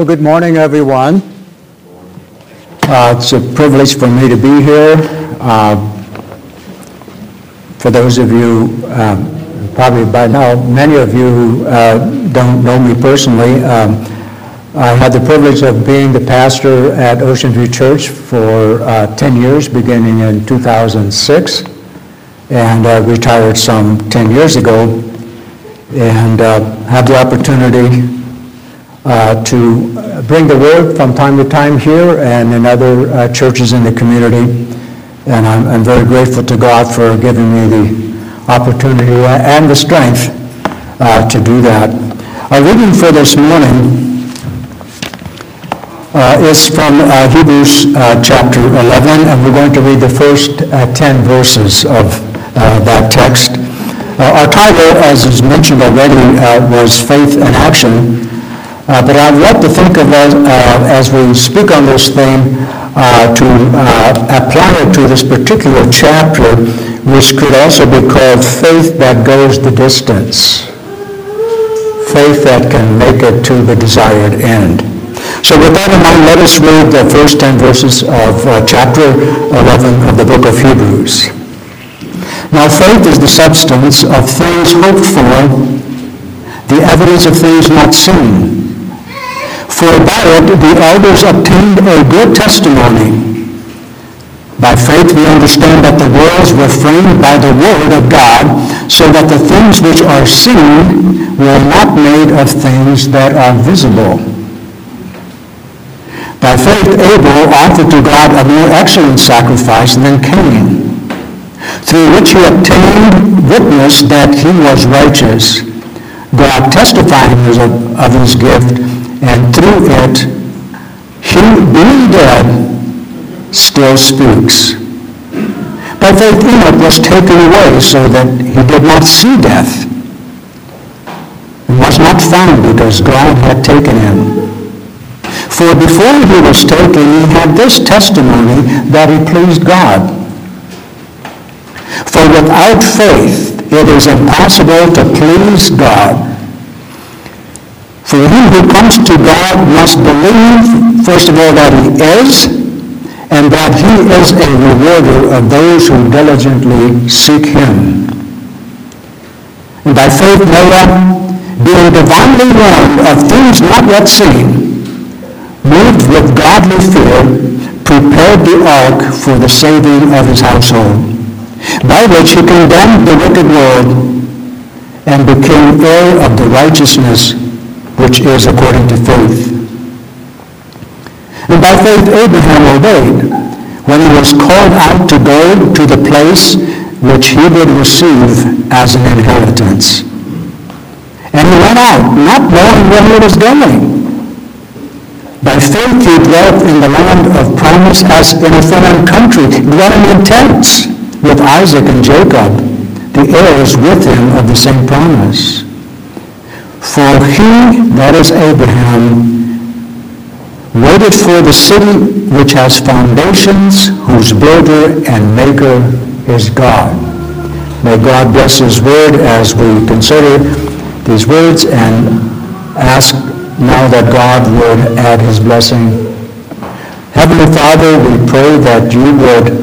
Well, good morning, everyone. It's a privilege for me to be here. For those of you, probably by now, many of you who don't know me personally, I had the privilege of being the pastor at Ocean View Church for 10 years, beginning in 2006, and retired some 10 years ago, and had the opportunity to bring the word from time to time here and in other churches in the community. And I'm very grateful to God for giving me the opportunity and the strength to do that. Our reading for this morning is from Hebrews chapter 11, and we're going to read the first 10 verses of that text. Our title, as is mentioned already, was Faith in Action. But I'd like to think of it as we speak on this theme to apply it to this particular chapter, which could also be called Faith That Goes the Distance. Faith that can make it to the desired end. So with that in mind, let us read the first 10 verses of chapter 11 of the book of Hebrews. Now faith is the substance of things hoped for, the evidence of things not seen. For by it the elders obtained a good testimony. By faith we understand that the worlds were framed by the word of God, so that the things which are seen were not made of things that are visible. By faith Abel offered to God a more excellent sacrifice than Cain, through which he obtained witness that he was righteous, God testifying of his gift, and through it, he, being dead, still speaks. By faith, Enoch was taken away so that he did not see death, and was not found because God had taken him. For before he was taken, he had this testimony that he pleased God. For without faith, it is impossible to please God. For he who comes to God must believe, first of all, that he is, and that he is a rewarder of those who diligently seek him. And by faith Noah, being divinely warned of things not yet seen, moved with godly fear, prepared the ark for the saving of his household, by which he condemned the wicked world, and became heir of the righteousness which is according to faith. And by faith Abraham obeyed, when he was called out to go to the place which he would receive as an inheritance. And he went out, not knowing where he was going. By faith he dwelt in the land of promise as in a foreign country, dwelling in tents with Isaac and Jacob, the heirs with him of the same promise. For he, that is Abraham, waited for the city which has foundations, whose builder and maker is God. May God bless his word as we consider these words, and ask now that God would add his blessing. Heavenly Father, we pray that you would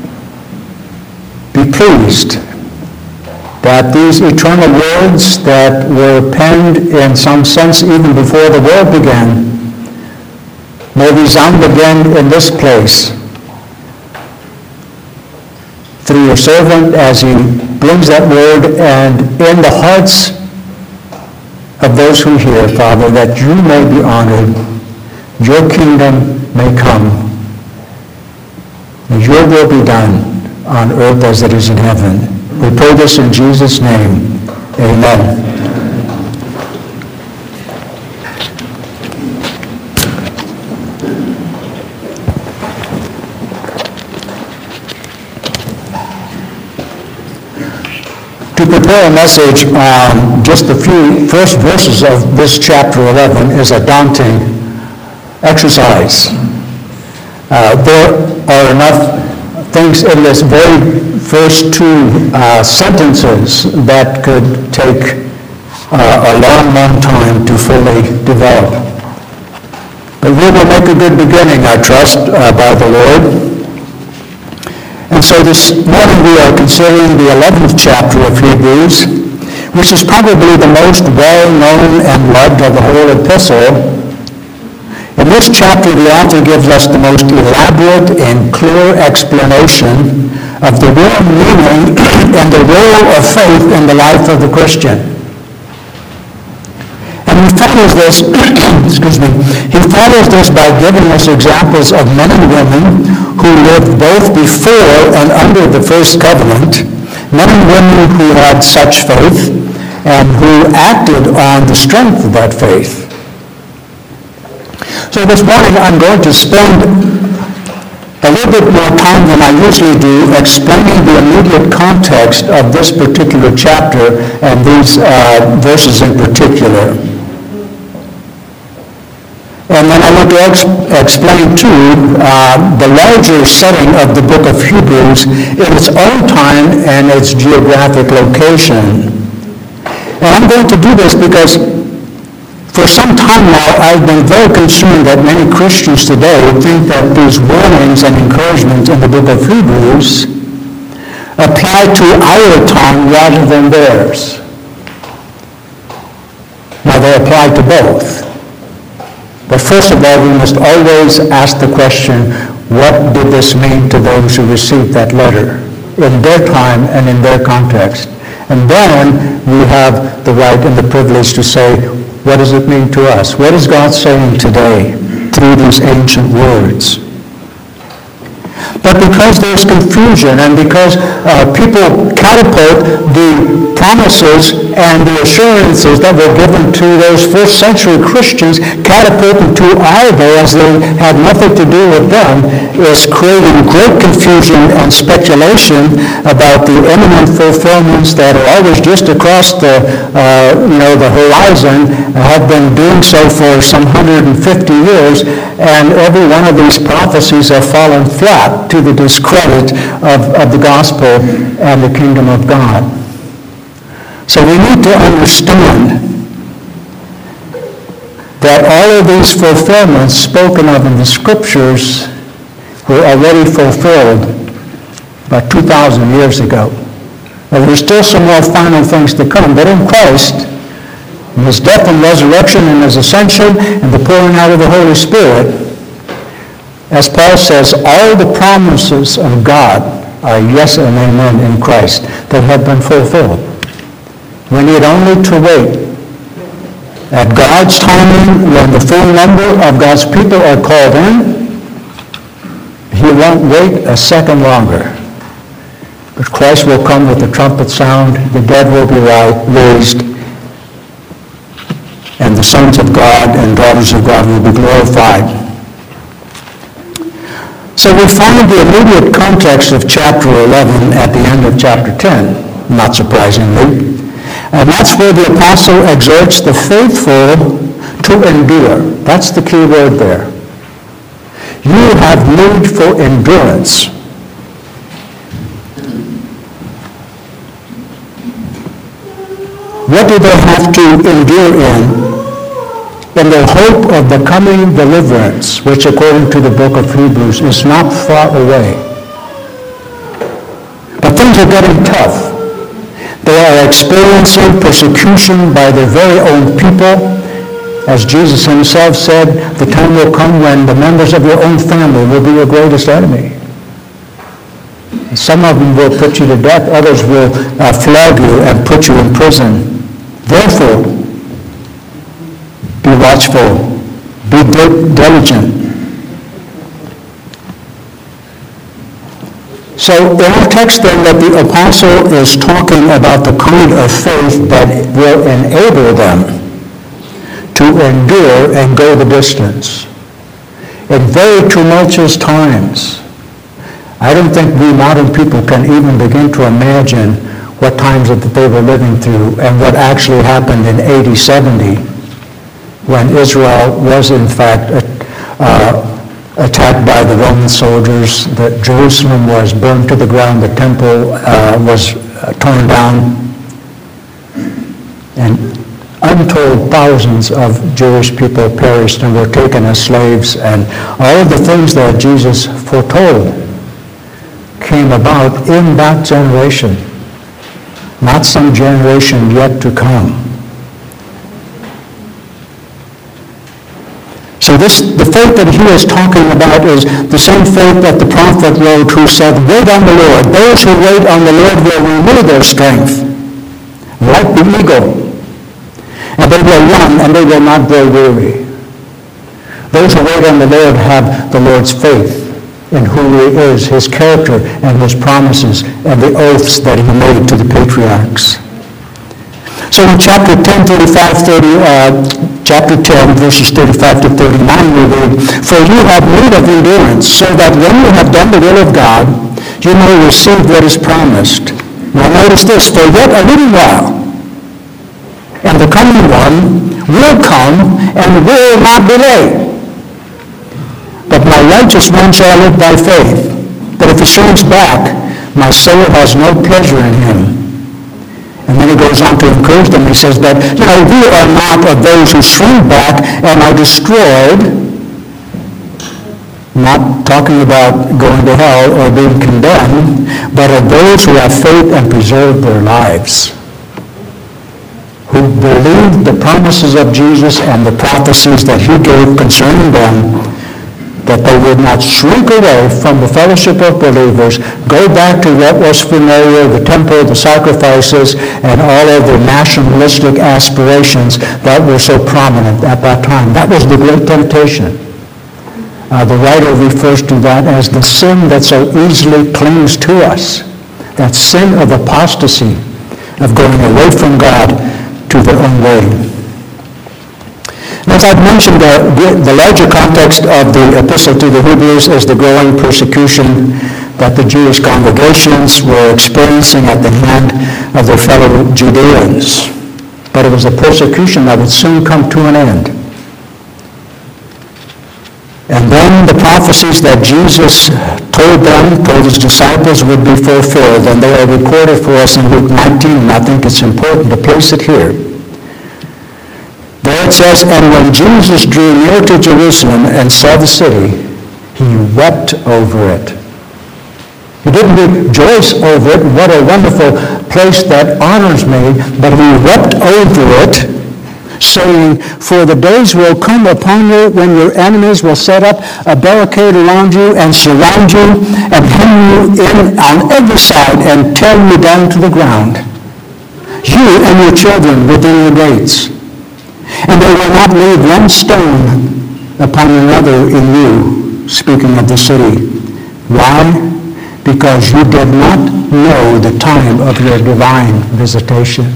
be pleased that these eternal words that were penned in some sense even before the world began may resound again in this place through your servant as he brings that word, and in the hearts of those who hear, Father, that you may be honored, your kingdom may come, and your will be done on earth as it is in heaven. We pray this in Jesus' name. Amen. To prepare a message on just the few first verses of this chapter 11 is a daunting exercise. There are enough things in this very first two sentences that could take a long, long time to fully develop. But we will make a good beginning, I trust, by the Lord. And so this morning we are considering the 11th chapter of Hebrews, which is probably the most well-known and loved of the whole epistle. In this chapter, the author gives us the most elaborate and clear explanation of the real meaning and the role of faith in the life of the Christian. And he follows this, he follows this by giving us examples of men and women who lived both before and under the first covenant, men and women who had such faith and who acted on the strength of that faith. So this morning I'm going to spend a little bit more time than I usually do explaining the immediate context of this particular chapter and these verses in particular. And then I want to explain too the larger setting of the book of Hebrews in its own time and its geographic location. And I'm going to do this because for some time now, I've been very concerned that many Christians today think that these warnings and encouragements in the book of Hebrews apply to our time rather than theirs. Now, they apply to both. But first of all, we must always ask the question, what did this mean to those who received that letter in their time and in their context? And then we have the right and the privilege to say, what does it mean to us? What is God saying today through these ancient words? But because there's confusion and because people catapult the promises and the assurances that were given to those first century Christians, catapulted to our day as they had nothing to do with them, is creating great confusion and speculation about the imminent fulfillments that are always just across the horizon, have been doing so for some 150 years, and every one of these prophecies have fallen flat to the discredit of the gospel and the kingdom of God. So we need to understand that all of these fulfillments spoken of in the scriptures were already fulfilled about 2,000 years ago. Now, there's still some more final things to come, but in Christ, in his death and resurrection and his ascension and the pouring out of the Holy Spirit, as Paul says, all the promises of God are yes and amen in Christ that have been fulfilled. We need only to wait. At God's timing, when the full number of God's people are called in, he won't wait a second longer. But Christ will come with the trumpet sound, the dead will be raised, and the sons of God and daughters of God will be glorified. So we find the immediate context of chapter 11 at the end of chapter 10, not surprisingly. And that's where the apostle exhorts the faithful to endure. That's the key word there. You have need for endurance. What do they have to endure in? In the hope of the coming deliverance, which according to the book of Hebrews is not far away. But things are getting tough. They are experiencing persecution by their very own people. As Jesus himself said, the time will come when the members of your own family will be your greatest enemy. Some of them will put you to death. Others will flog you and put you in prison. Therefore, be watchful. Be diligent. So in our text then that the apostle is talking about the kind of faith that will enable them to endure and go the distance. In very tumultuous times, I don't think we modern people can even begin to imagine what times that they were living through and what actually happened in AD 70 when Israel was in fact attacked by the Roman soldiers, that Jerusalem was burned to the ground, the temple was torn down, and untold thousands of Jewish people perished and were taken as slaves, and all of the things that Jesus foretold came about in that generation, not some generation yet to come. So the faith that he is talking about is the same faith that the prophet wrote, who said, "Wait on the Lord. Those who wait on the Lord will renew their strength, like the eagle. And they will run, and they will not grow weary." Those who wait on the Lord have the Lord's faith in who he is, his character, and his promises, and the oaths that he made to the patriarchs. So in chapter 10, chapter 10, verses 35 to 39, we read, "For you have need of endurance, so that when you have done the will of God, you may receive what is promised." Now notice this, "For yet a little while, and the coming one will come and will not delay. But my righteous one shall live by faith. But if he shrinks back, my soul has no pleasure in him." And then he goes on to encourage them. He says that, we are not of those who shrink back and are destroyed, not talking about going to hell or being condemned, but of those who have faith and preserve their lives, who believed the promises of Jesus and the prophecies that he gave concerning them, that they would not shrink away from the fellowship of believers, go back to what was familiar, the temple, the sacrifices, and all of the nationalistic aspirations that were so prominent at that time. That was the great temptation. The writer refers to that as the sin that so easily clings to us, that sin of apostasy, of going away from God to their own way. As I've mentioned, the larger context of the epistle to the Hebrews is the growing persecution that the Jewish congregations were experiencing at the hand of their fellow Judeans. But it was a persecution that would soon come to an end. And then the prophecies that Jesus told his disciples would be fulfilled, and they are recorded for us in Luke 19, and I think it's important to place it here. There it says, "And when Jesus drew near to Jerusalem and saw the city, he wept over it." He didn't rejoice over it, what a wonderful place that honors me, but he wept over it, saying, "For the days will come upon you when your enemies will set up a barricade around you and surround you and hem you in on every side and tear you down to the ground, you and your children within your gates. And they will not leave one stone upon another in you," speaking of the city. Why? Because you did not know the time of your divine visitation.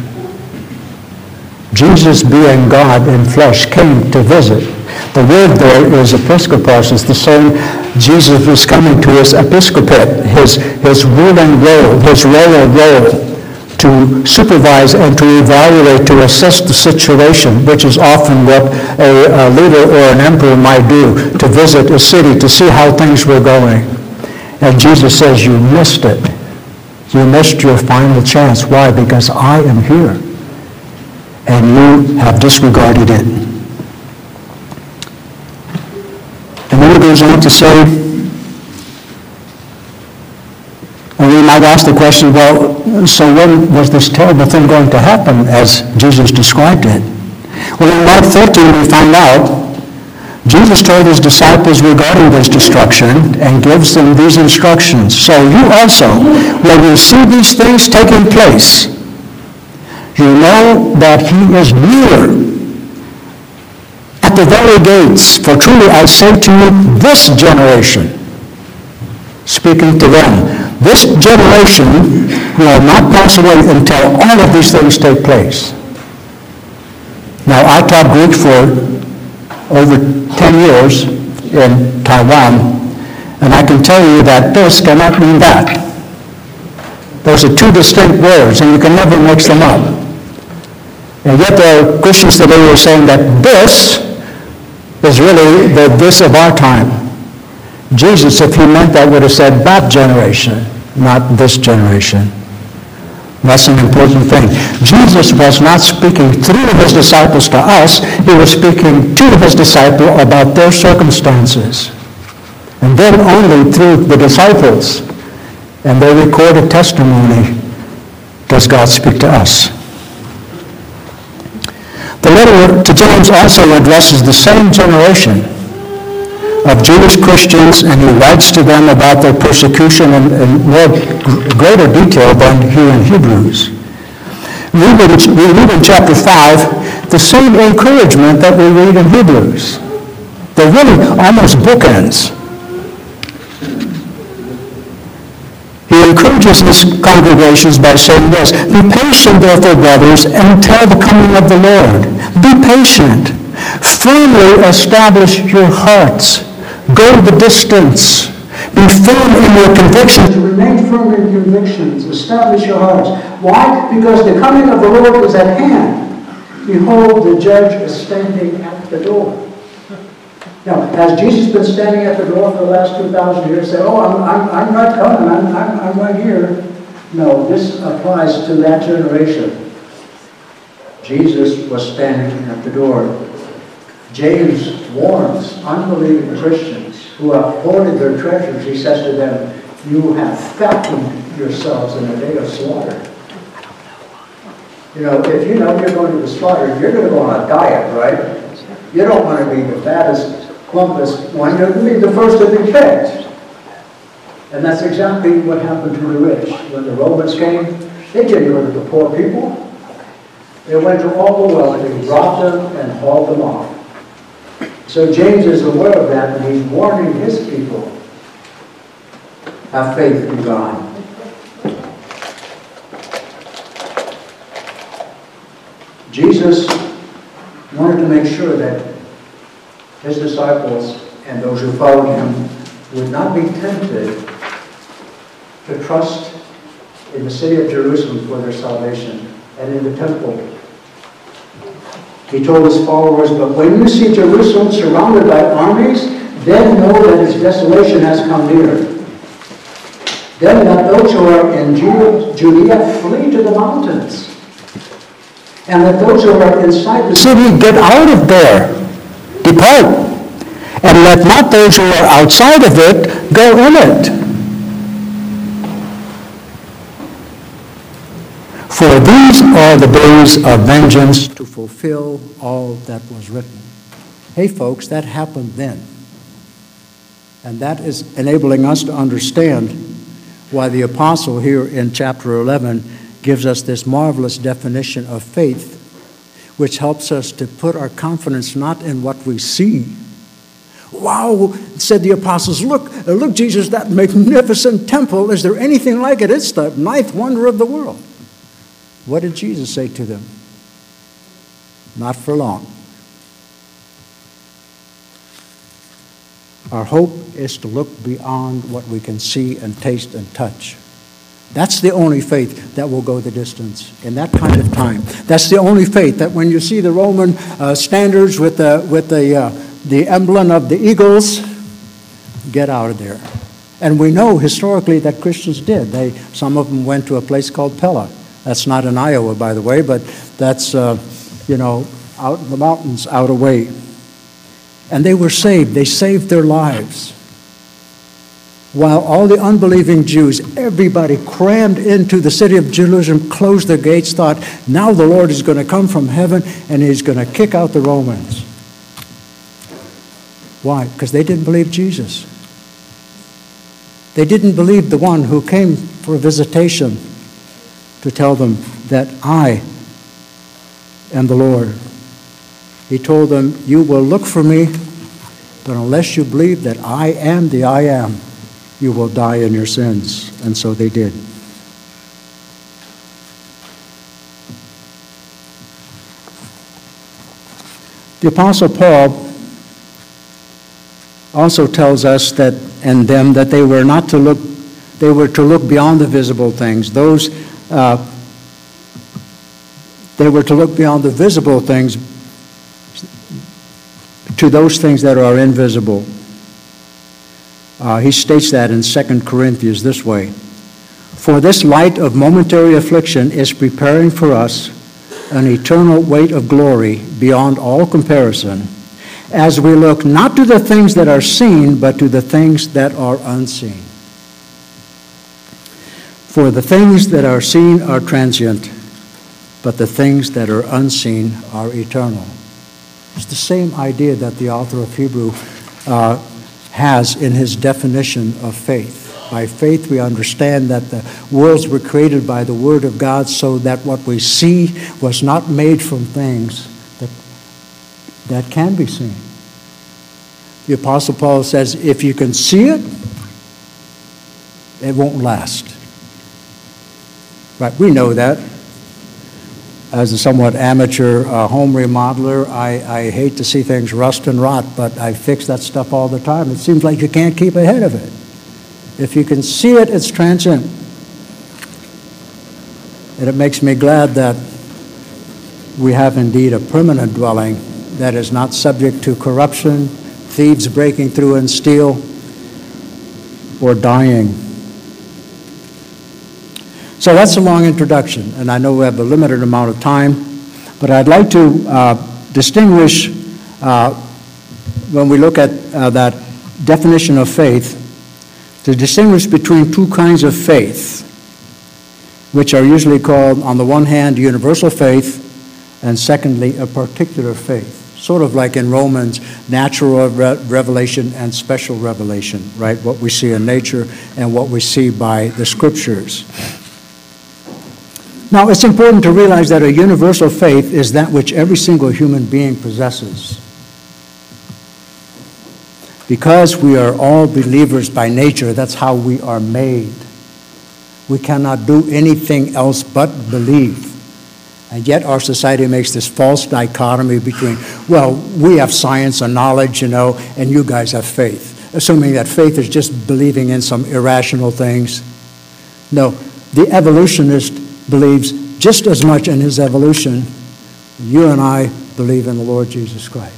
Jesus, being God in flesh, came to visit. The word there is episkopos. It's the same. Jesus was coming to his episcopate, his ruling role, his royal role, to supervise and to evaluate, to assess the situation, which is often what a leader or an emperor might do, to visit a city to see how things were going. And Jesus says, "You missed it. You missed your final chance." Why? Because I am here, and you have disregarded it. And then he goes on to say, and we might ask the question, well, so when was this terrible thing going to happen as Jesus described it? Well, in Mark 13 we find out Jesus told his disciples regarding this destruction and gives them these instructions. "So you also, when you see these things taking place, you know that he is near at the very gates. For truly I say to you, this generation," speaking to them, "this generation will not pass away until all of these things take place." Now, I taught Greek for over 10 years in Taiwan, and I can tell you that this cannot mean that. Those are two distinct words, and you can never mix them up. And yet there are Christians today who are saying that this is really the this of our time. Jesus, if he meant that, would have said that generation, not this generation. That's an important thing. Jesus was not speaking through his disciples to us. He was speaking to his disciple about their circumstances. And then only through the disciples and their recorded testimony does God speak to us. The letter to James also addresses the same generation of Jewish Christians, and he writes to them about their persecution in greater detail than here in Hebrews. We read in chapter 5 the same encouragement that we read in Hebrews. They're really almost bookends. He encourages his congregations by saying this: "Be patient, therefore, brothers, until the coming of the Lord. Be patient. Firmly establish your hearts. Go the distance. Be firm in your convictions." Remain firm in convictions. Establish your hearts. Why? Because the coming of the Lord is at hand. Behold, the judge is standing at the door. Now, has Jesus been standing at the door for the last 2,000 years? Say, "Oh, I'm not coming. I'm right here." No, this applies to that generation. Jesus was standing at the door. James warns unbelieving Christians who have hoarded their treasures. He says to them, "You have fattened yourselves in a day of slaughter." You know, if you know you're going to the slaughter, you're going to go on a diet, right? You don't want to be the fattest, plumpest one. You're going to be the first to be picked. And that's exactly what happened to the rich. When the Romans came, they didn't go to the poor people. They went to all the wealthy, robbed them, and hauled them off. So James is aware of that, and he's warning his people, have faith in God. Jesus wanted to make sure that his disciples and those who followed him would not be tempted to trust in the city of Jerusalem for their salvation and in the temple. He told his followers, "But when you see Jerusalem surrounded by armies, then know that its desolation has come near. Then let those who are in Judea flee to the mountains. And let those who are inside the city get out of there, depart. And let not those who are outside of it go in it. For these are the days of vengeance, to fulfill all that was written." Hey folks, that happened then. And that is enabling us to understand why the apostle here in chapter 11 gives us this marvelous definition of faith, which helps us to put our confidence not in what we see. "Wow," said the apostles, look, Jesus, that magnificent temple. Is there anything like it? It's the ninth wonder of the world." What did Jesus say to them? Not for long. Our hope is to look beyond what we can see and taste and touch. That's the only faith that will go the distance in that kind of time. That's the only faith that when you see the Roman standards with the emblem of the eagles, get out of there. And we know historically that Christians did. Some of them went to a place called Pella. That's not in Iowa, by the way, but that's, out in the mountains, out away. And they were saved. They saved their lives. While all the unbelieving Jews, everybody crammed into the city of Jerusalem, closed their gates, thought, now the Lord is going to come from heaven and he's going to kick out the Romans. Why? Because they didn't believe Jesus. They didn't believe the one who came for a visitation to tell them that I am the Lord. He told them, you will look for me, but unless you believe that I am the I am, you will die in your sins. And so they did. The Apostle Paul also tells us that and them that they were not to look, they were to look beyond the visible things. They were to look beyond the visible things to those things that are invisible. He states that in 2 Corinthians this way: For this light of momentary affliction is preparing for us an eternal weight of glory beyond all comparison, as we look not to the things that are seen, but to the things that are unseen. For the things that are seen are transient, but the things that are unseen are eternal. It's the same idea that the author of Hebrew has in his definition of faith. By faith we understand that the worlds were created by the Word of God, so that what we see was not made from things that can be seen. The Apostle Paul says, if you can see it, it won't last. Right, we know that. As a somewhat amateur home remodeler, I hate to see things rust and rot, but I fix that stuff all the time. It seems like you can't keep ahead of it. If you can see it, it's transient. And it makes me glad that we have indeed a permanent dwelling that is not subject to corruption, thieves breaking through and steal, or dying. So that's a long introduction, and I know we have a limited amount of time, but I'd like to distinguish, when we look at that definition of faith, to distinguish between two kinds of faith, which are usually called, on the one hand, universal faith, and secondly, a particular faith. Sort of like in Romans, natural revelation and special revelation, right? What we see in nature and what we see by the Scriptures. Now, it's important to realize that a universal faith is that which every single human being possesses. Because we are all believers by nature, that's how we are made. We cannot do anything else but believe. And yet our society makes this false dichotomy between, well, we have science and knowledge, and you guys have faith, assuming that faith is just believing in some irrational things. No, the evolutionist believes just as much in his evolution. You and I believe in the Lord Jesus Christ.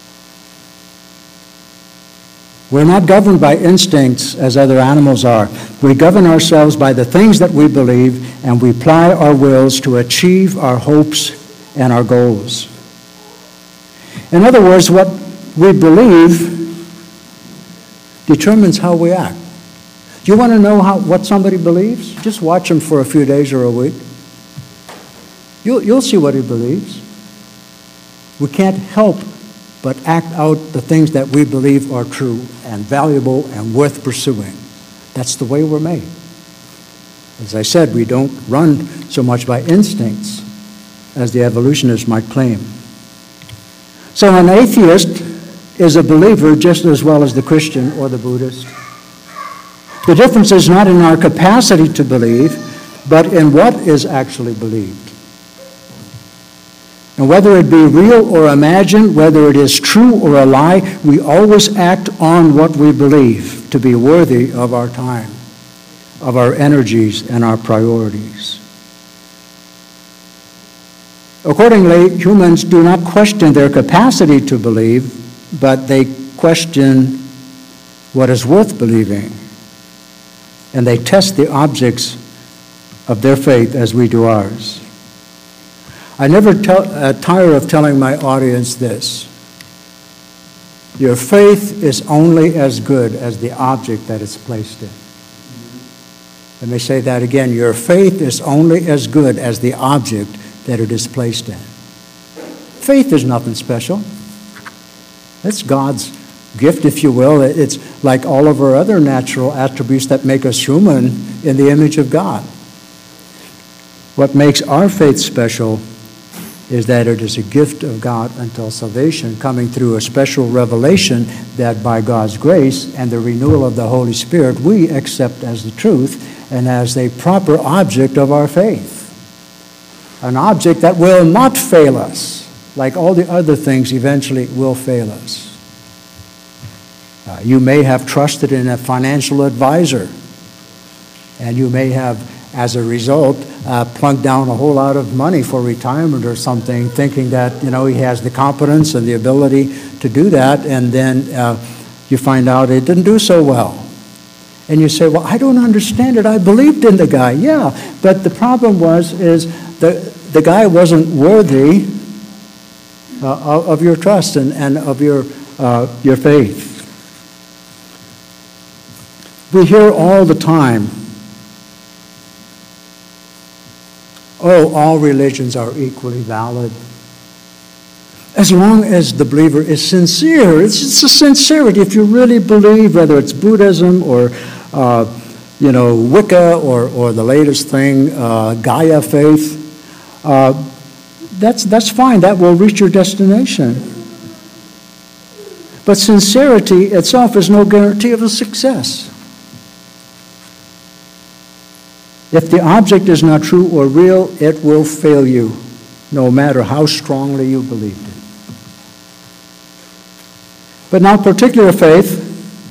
We're not governed by instincts as other animals are. We govern ourselves by the things that we believe, and we apply our wills to achieve our hopes and our goals. In other words, what we believe determines how we act. Do you want to know what somebody believes? Just watch them for a few days or a week. You'll see what he believes. We can't help but act out the things that we believe are true and valuable and worth pursuing. That's the way we're made. As I said, we don't run so much by instincts as the evolutionists might claim. So an atheist is a believer just as well as the Christian or the Buddhist. The difference is not in our capacity to believe, but in what is actually believed. And whether it be real or imagined, whether it is true or a lie, we always act on what we believe to be worthy of our time, of our energies and our priorities. Accordingly, humans do not question their capacity to believe, but they question what is worth believing. And they test the objects of their faith as we do ours. I never tire of telling my audience this. Your faith is only as good as the object that it's placed in. Let me say that again. Your faith is only as good as the object that it is placed in. Faith is nothing special. It's God's gift, if you will. It's like all of our other natural attributes that make us human in the image of God. What makes our faith special is that it is a gift of God until salvation, coming through a special revelation that by God's grace and the renewal of the Holy Spirit, we accept as the truth and as a proper object of our faith. An object that will not fail us, like all the other things eventually will fail us. You may have trusted in a financial advisor, and you may have, as a result, plunked down a whole lot of money for retirement or something, thinking that, he has the competence and the ability to do that, and then you find out it didn't do so well. And you say, well, I don't understand it. I believed in the guy. Yeah, but the problem is the guy wasn't worthy of your trust and of your faith. We hear all the time, oh, all religions are equally valid. As long as the believer is sincere. It's a sincerity. If you really believe, whether it's Buddhism or Wicca or the latest thing, Gaia faith, that's fine. That will reach your destination. But sincerity itself is no guarantee of a success. If the object is not true or real, it will fail you, no matter how strongly you believed it. But now, particular faith,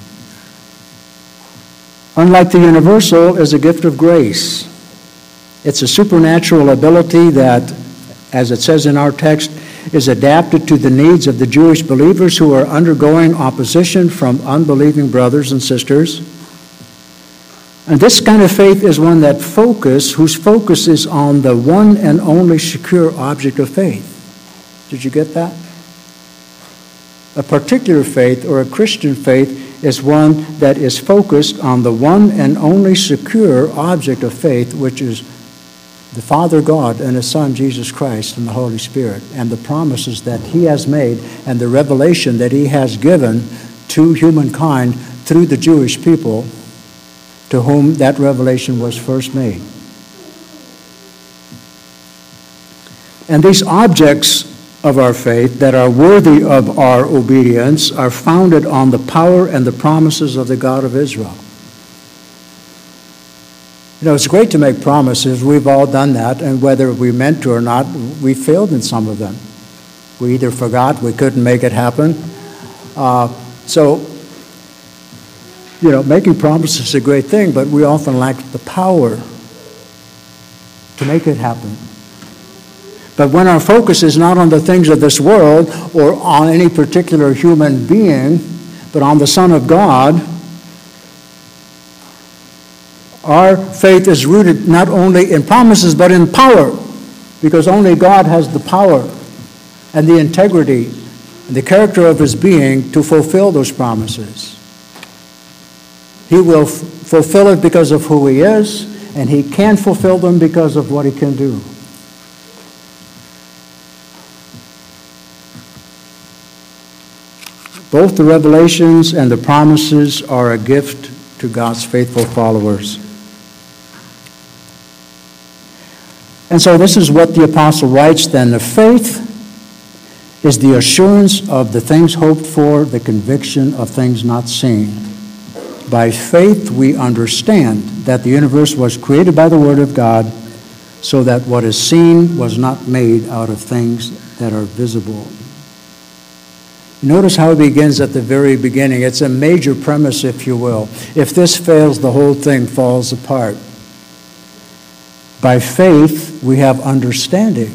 unlike the universal, is a gift of grace. It's a supernatural ability that, as it says in our text, is adapted to the needs of the Jewish believers who are undergoing opposition from unbelieving brothers and sisters. And this kind of faith is one whose focus is on the one and only secure object of faith. Did you get that? A particular faith, or a Christian faith, is one that is focused on the one and only secure object of faith, which is the Father God and His Son, Jesus Christ, and the Holy Spirit, and the promises that He has made, and the revelation that He has given to humankind through the Jewish people, to whom that revelation was first made. And these objects of our faith that are worthy of our obedience are founded on the power and the promises of the God of Israel. You know, it's great to make promises. We've all done that, and whether we meant to or not, we failed in some of them. We either forgot, we couldn't make it happen. Making promises is a great thing, but we often lack the power to make it happen. But when our focus is not on the things of this world or on any particular human being, but on the Son of God, our faith is rooted not only in promises but in power, because only God has the power and the integrity and the character of His being to fulfill those promises. He will fulfill it because of who He is, and He can fulfill them because of what He can do. Both the revelations and the promises are a gift to God's faithful followers. And so this is what the apostle writes then. The faith is the assurance of the things hoped for, the conviction of things not seen. By faith we understand that the universe was created by the Word of God, so that what is seen was not made out of things that are visible. Notice how it begins at the very beginning. It's a major premise, if you will. If this fails, the whole thing falls apart. By faith, we have understanding.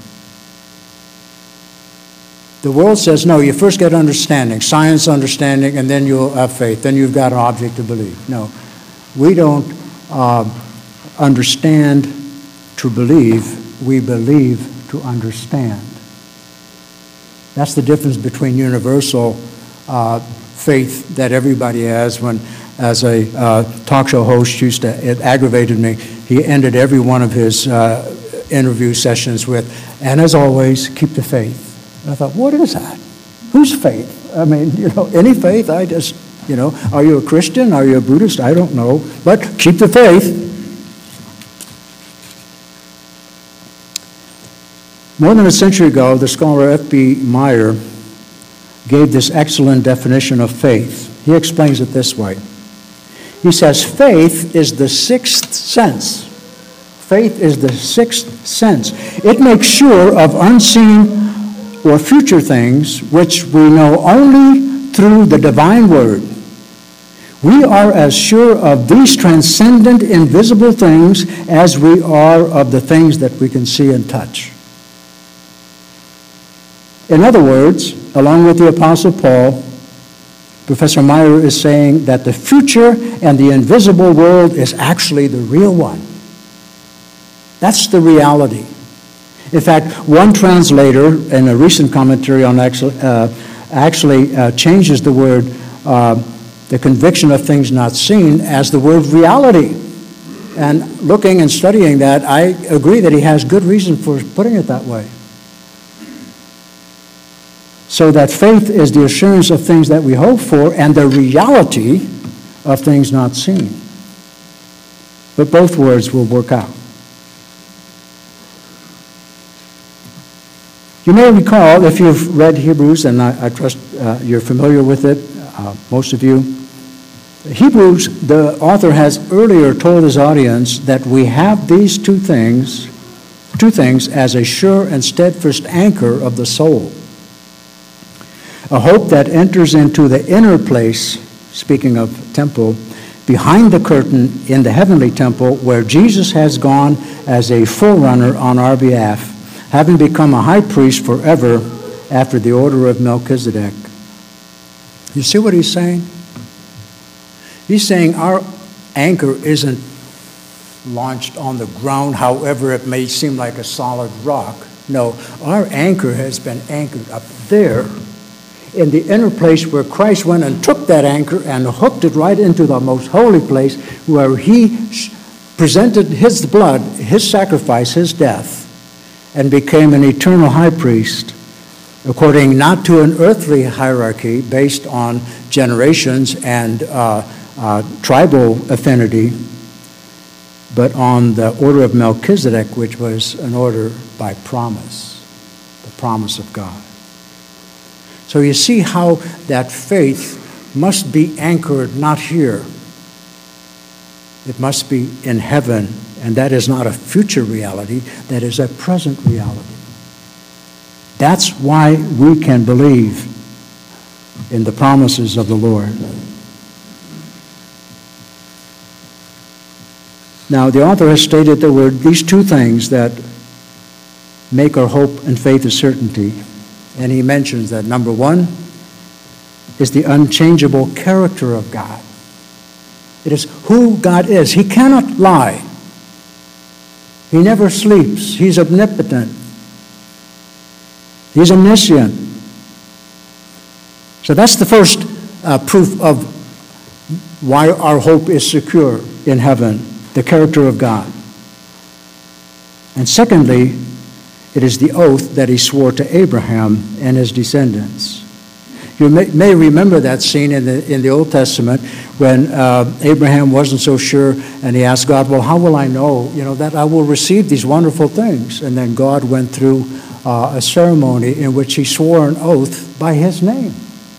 The world says, no, you first get understanding, science understanding, and then you'll have faith. Then you've got an object to believe. No, we don't understand to believe. We believe to understand. That's the difference between universal faith that everybody has. When, as a talk show host it aggravated me, he ended every one of his interview sessions with, and as always, keep the faith. And I thought, what is that? Whose faith? I mean, any faith, are you a Christian? Are you a Buddhist? I don't know. But keep the faith. More than a century ago, the scholar F.B. Meyer gave this excellent definition of faith. He explains it this way. He says, faith is the sixth sense. Faith is the sixth sense. It makes sure of unseen or future things which we know only through the divine word. We are as sure of these transcendent, invisible things as we are of the things that we can see and touch. In other words, along with the Apostle Paul, Professor Meyer is saying that the future and the invisible world is actually the real one. That's the reality. In fact, one translator in a recent commentary on actually changes the word, the conviction of things not seen, as the word reality. And looking and studying that, I agree that he has good reason for putting it that way. So that faith is the assurance of things that we hope for and the reality of things not seen. But both words will work out. You may recall, if you've read Hebrews, and I trust you're familiar with it, most of you, Hebrews, the author has earlier told his audience that we have these two things as a sure and steadfast anchor of the soul. A hope that enters into the inner place, speaking of temple, behind the curtain in the heavenly temple where Jesus has gone as a forerunner on our behalf, having become a high priest forever after the order of Melchizedek. You see what he's saying? He's saying our anchor isn't launched on the ground, however it may seem like a solid rock. No, our anchor has been anchored up there in the inner place where Christ went and took that anchor and hooked it right into the most holy place where he presented his blood, his sacrifice, his death, and became an eternal high priest, according not to an earthly hierarchy based on generations and tribal affinity, but on the order of Melchizedek, which was an order by promise, the promise of God. So you see how that faith must be anchored not here. It must be in heaven, and that is not a future reality, that is a present reality. That's why we can believe in the promises of the Lord. Now, the author has stated there were these two things that make our hope and faith a certainty. And he mentions that number one is the unchangeable character of God. It is who God is. He cannot lie. He never sleeps. He's omnipotent. He's omniscient. So that's the first proof of why our hope is secure in heaven, the character of God. And secondly, it is the oath that he swore to Abraham and his descendants. You may remember that scene in the Old Testament when Abraham wasn't so sure, and he asked God, well, how will I know, that I will receive these wonderful things? And then God went through a ceremony in which he swore an oath by his name.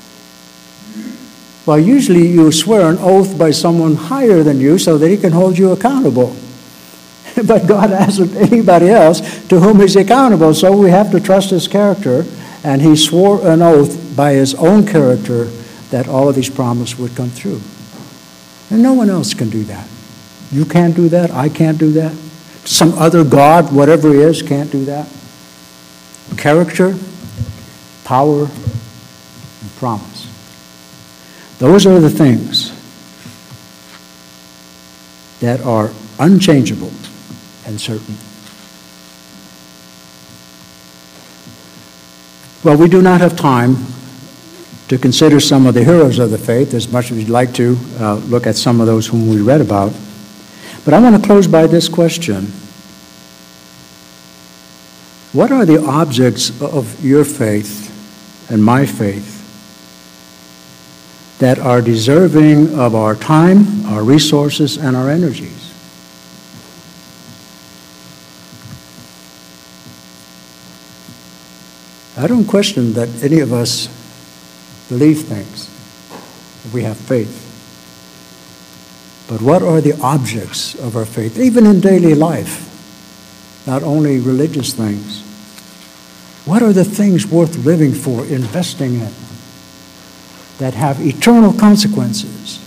Well, usually you swear an oath by someone higher than you so that he can hold you accountable. But God hasn't anybody else to whom he's accountable, so we have to trust his character. And he swore an oath by his own character that all of these promises would come through. And no one else can do that. You can't do that. I can't do that. Some other God, whatever he is, can't do that. Character, power, and promise. Those are the things that are unchangeable and certain. Well, we do not have time to consider some of the heroes of the faith, as much as we'd like to look at some of those whom we read about. But I want to close by this question. What are the objects of your faith and my faith that are deserving of our time, our resources, and our energies? I don't question that any of us believe things. We have faith. But what are the objects of our faith, even in daily life? Not only religious things. What are the things worth living for, investing in, that have eternal consequences?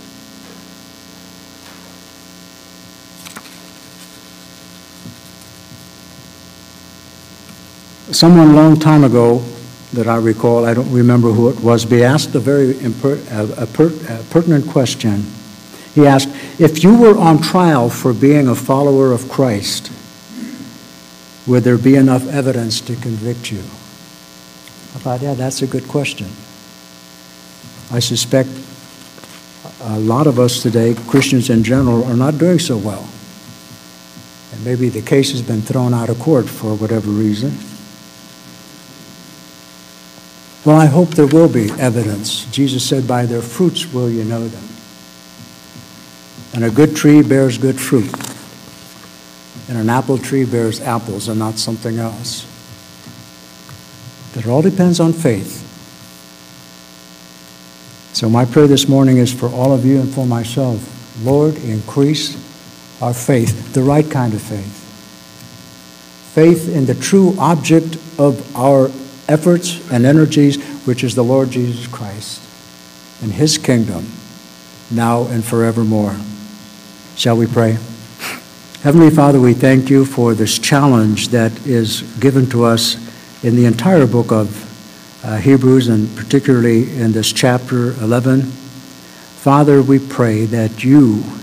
Someone a long time ago that I recall, I don't remember who it was, but he asked a very pertinent question. He asked, if you were on trial for being a follower of Christ, would there be enough evidence to convict you? I thought, yeah, that's a good question. I suspect a lot of us today, Christians in general, are not doing so well. And maybe the case has been thrown out of court for whatever reason. Well, I hope there will be evidence. Jesus said, by their fruits will you know them. And a good tree bears good fruit. And an apple tree bears apples and not something else. But it all depends on faith. So my prayer this morning is for all of you and for myself. Lord, increase our faith, the right kind of faith. Faith in the true object of our efforts and energies, which is the Lord Jesus Christ and his kingdom, now and forevermore. Shall we pray? Heavenly Father, we thank you for this challenge that is given to us in the entire book of Hebrews, and particularly in this chapter 11. Father, we pray that you